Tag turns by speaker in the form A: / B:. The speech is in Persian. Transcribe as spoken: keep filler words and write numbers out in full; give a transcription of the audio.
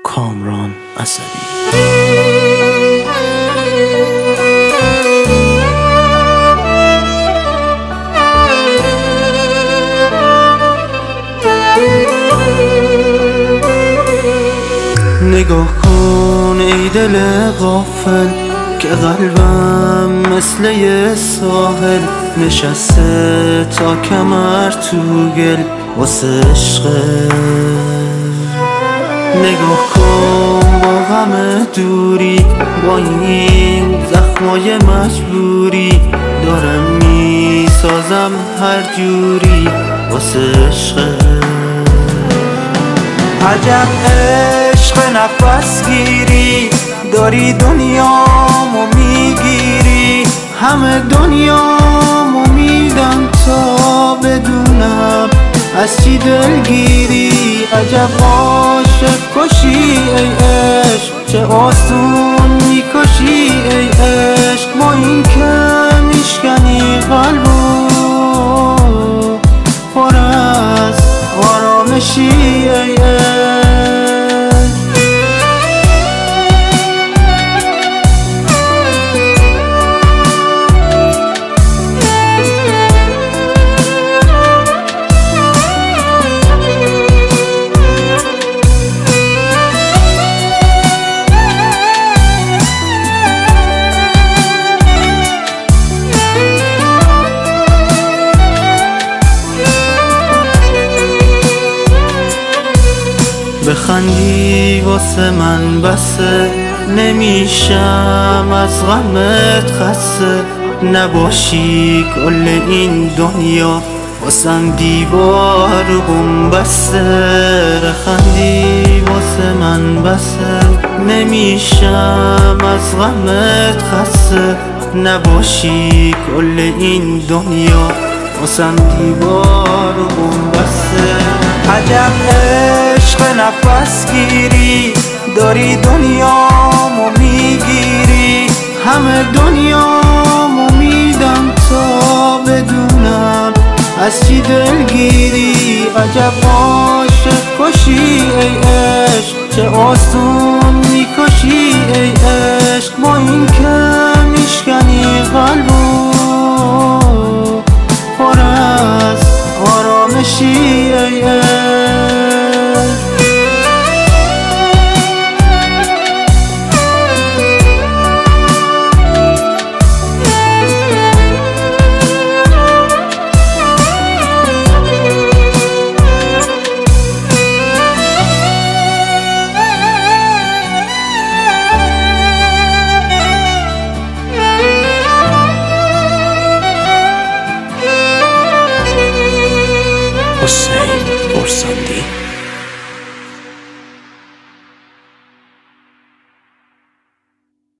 A: کامران اسدی. نگاه کن ای دل غافل که قلبم مثل یه ساحل نشسته تا کمر تو گل واسه عشقه. نگاه کن با غم دوری، با این زخمای مجبوری دارم میسازم هر جوری واسه عشقه. عجب عشق نفس گیری داری، دنیامو میگیری، همه دنیامو میدم تا بدونم از چی دلگیری. عجب عاشق کشی ای عشق، چه آسون میکشی ای عشق، با این که میشکنی قلبو پر از آرامشی ای عشق. بخندی واسه من بسه، نمیشم از غمت خسته، نباشی کل این دنیا واسم دیوار بومبسته. بخندی واسه من بسه، نمیشم از غمت خسته، نباشی کل این دنیا واسم دیوار بومبسته. عجب عشق نفس گیری داری، دنیامو میگیری، همه دنیامو میدم تا بدونم از چی دلگیری. عجب عاشق کشی ای عشق، چه آسون میکشی ای عشق، با این که میشکنی قلبو پر از آرامشی.